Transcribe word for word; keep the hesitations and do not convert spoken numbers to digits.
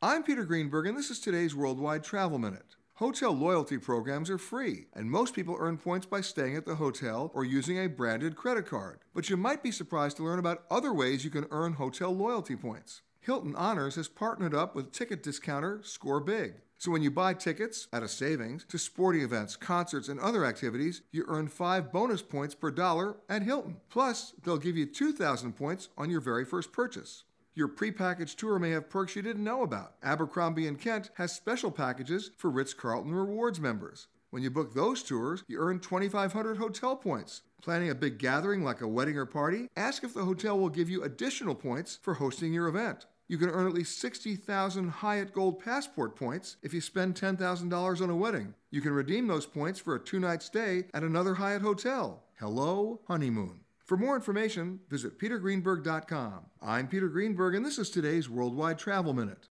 I'm Peter Greenberg, and this is today's Worldwide Travel Minute. Hotel loyalty programs are free, and most people earn points by staying at the hotel or using a branded credit card. But you might be surprised to learn about other ways you can earn hotel loyalty points. Hilton Honors has partnered up with ticket discounter Score Big. So when you buy tickets at a savings to sporting events, concerts, and other activities, you earn five bonus points per dollar at Hilton. Plus, they'll give you two thousand points on your very first purchase. Your prepackaged tour may have perks you didn't know about. Abercrombie and Kent has special packages for Ritz-Carlton Rewards members. When you book those tours, you earn twenty-five hundred hotel points. Planning a big gathering like a wedding or party? Ask if the hotel will give you additional points for hosting your event. You can earn at least sixty thousand Hyatt Gold Passport points if you spend ten thousand dollars on a wedding. You can redeem those points for a two-night stay at another Hyatt hotel. Hello, honeymoon. For more information, visit peter greenberg dot com. I'm Peter Greenberg, and this is today's Worldwide Travel Minute.